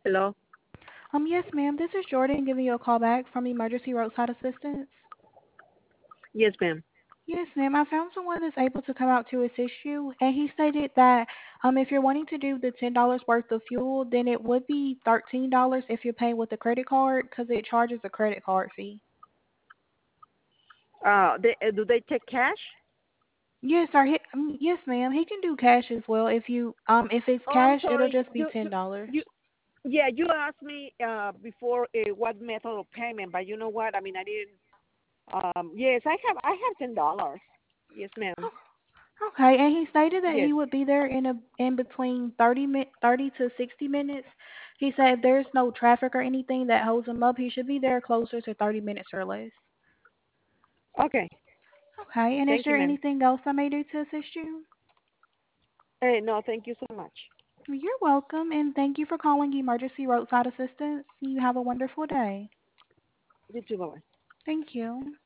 Hello? Yes, ma'am. This is Jordan giving you a call back from Emergency Roadside Assistance. Yes, ma'am. Yes, ma'am. I found someone that's able to come out to assist you, and he stated that if you're wanting to do the $10 worth of fuel, then it would be $13 if you're paying with a credit card because it charges a credit card fee. Do they take cash? Yes, sir. Yes, ma'am. He can do cash as well. If it's Oh, I'm cash, it'll sorry. just be $10. Yeah, you asked me before what method of payment, but you know what? I mean, I didn't. Yes, I have $10. Yes, ma'am. Okay, and he stated that Yes. he would be there in between 30 to 60 minutes. He said if there's no traffic or anything that holds him up, he should be there closer to 30 minutes or less. Okay. Okay, and is Thank you, there ma'am. anything else I may do to assist you? No, thank you so much. You're welcome, and thank you for calling Emergency Roadside Assistance. You have a wonderful day. You too, bye. Thank you.